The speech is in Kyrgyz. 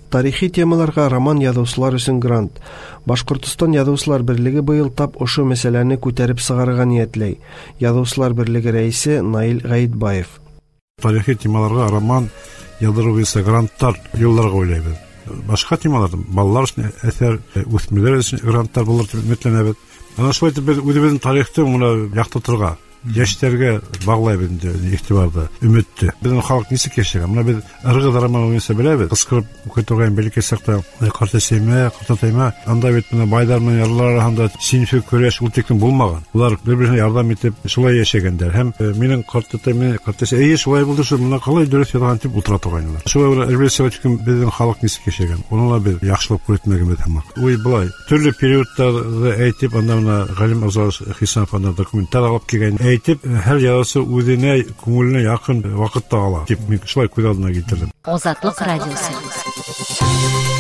Тарихи темаларга роман язуучулар үчүн грант. Башкортостон Язуучулар бирлиги быйыл тап ошо маселени көтөрүп чыгарга ниетлей. Язуучулар бирлиги рейиси Наил Гаитбаев. Тарихи темаларга роман яздыруу боюнча гранттар жылдарга ойлойбуз. Башка темалар балалар үчүн эсер, өсмүрлөр үчүн гранттар булар үмүттөнөбүз. Ana şöyle biz özümüzün tarihte bunu yaktıtırga, gençlerge bağlayıbız ihtibарды, ümitti. Bizim halk nesi keşken? Buna biz ırgı daraman oyunsa bile biz kıskırıp kötürgen belli kesakta kartasayma, anda bit buna baydarman yarılar arasında sinfi köreş ultekten bulmagan. Bunlar birbirine yardım edip şulay yaşayanlar. Hem benim kartasayma iyi şulay buldu şu buna kalay dörüs yalan tip ultratorganlar. Şulay elbette çünkü bizim halk nesi keşken? Onunla bir yaxşılık üretmegimiz tamam. Uy bulay. Türlü periyodlarda eğitip anlamına Galim Azar Hisanov anda dokumentar alıp kelgen eğitip her yazısı özüne көңүлүнө yakın vakitte ala. Tip şulay көз алдына келтирдим. Озатлык радиосы.